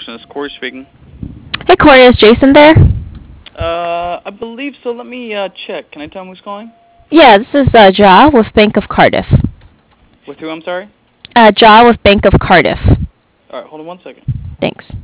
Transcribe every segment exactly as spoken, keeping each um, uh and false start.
Solution. It's Corey speaking. Hey Corey, is Jason there? Uh, I believe so. Let me uh, check. Can I tell him who's calling? Yeah, this is uh, Ja with Bank of Cardiff. With who, I'm sorry? Uh, Ja with Bank of Cardiff. Alright, hold on one second. Thanks.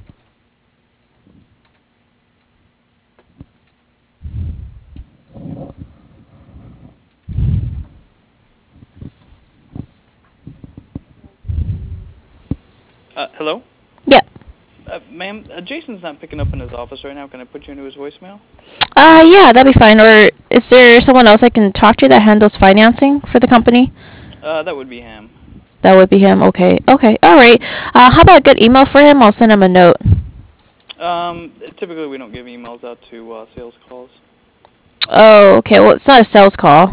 Uh, hello? Yep. Uh, ma'am, uh, Jason's not picking up in his office right now. Can I put you into his voicemail? Uh, yeah, that'd be fine. Or is there someone else I can talk to that handles financing for the company? Uh, that would be Ham. That would be him. Okay. Okay. All right. Uh, how about a good email for him? I'll send him a note. Um, typically we don't give emails out to uh, sales calls. Oh, okay. Well, it's not a sales call.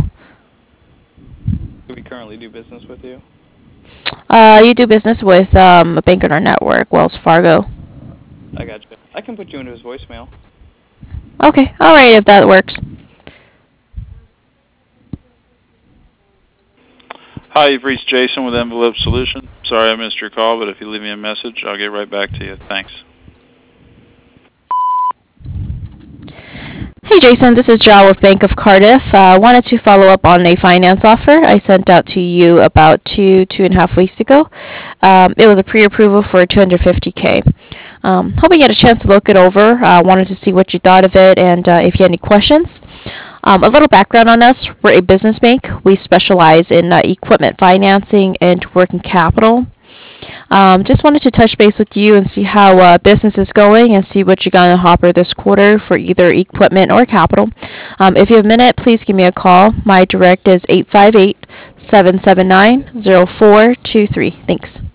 Do we currently do business with you? Uh, you do business with um, a bank in our network, Wells Fargo. I got you. I can put you into his voicemail. Okay. All right, if that works. Hi, you've reached Jason with Envelope Solution. Sorry I missed your call, but if you leave me a message, I'll get right back to you. Thanks. Hey Jason, this is Ja with Bank of Cardiff. I uh, wanted to follow up on a finance offer I sent out to you about two, two and a half weeks ago. Um, it was a pre-approval for two hundred fifty K. Um, hoping you had a chance to look it over. I uh, wanted to see what you thought of it and uh, if you had any questions. Um, a little background on us. We're a business bank. We specialize in uh, equipment financing and working capital. Um, just wanted to touch base with you and see how uh, business is going and see what you got in the hopper this quarter for either equipment or capital. Um, if you have a minute, please give me a call. My direct is eight five eight, seven seven nine, zero four two three. Thanks.